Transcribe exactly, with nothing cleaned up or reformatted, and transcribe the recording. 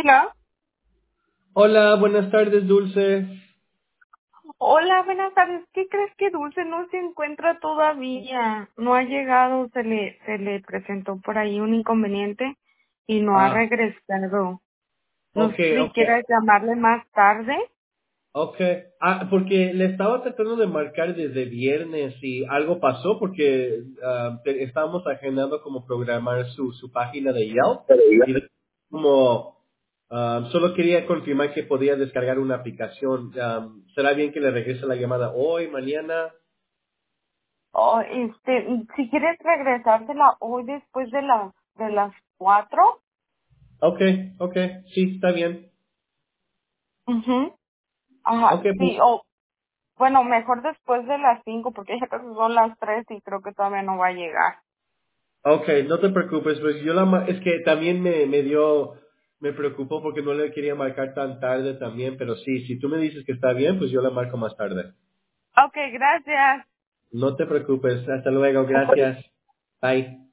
Hola. Hola, buenas tardes, Dulce. Hola, buenas tardes. ¿Qué crees que Dulce no se encuentra todavía? No ha llegado, se le, se le presentó por ahí un inconveniente y no ha Ah, regresado. No sé okay, si okay, quieres llamarle más tarde. okay. Ah, porque le estaba tratando de marcar desde viernes y algo pasó porque ah, te- estábamos agendando como programar su, su página de Yelp y de- como ah, solo quería confirmar que podía descargar una aplicación. Ah, ¿será bien que le regrese la llamada hoy, mañana? Oh, este, si quieres regresársela hoy después de las, de las cuatro. Okay, okay, sí, está bien. Mhm. Ajá, Okay, pues, sí, o, bueno, mejor después de las cinco porque ya casi son las tres y creo que todavía no va a llegar. okay, no te preocupes, pues yo la ma- es que también me, me dio, me preocupó porque no le quería marcar tan tarde también, pero sí, si tú me dices que está bien, pues yo la marco más tarde. Ok, gracias. No te preocupes, hasta luego, gracias. Bye.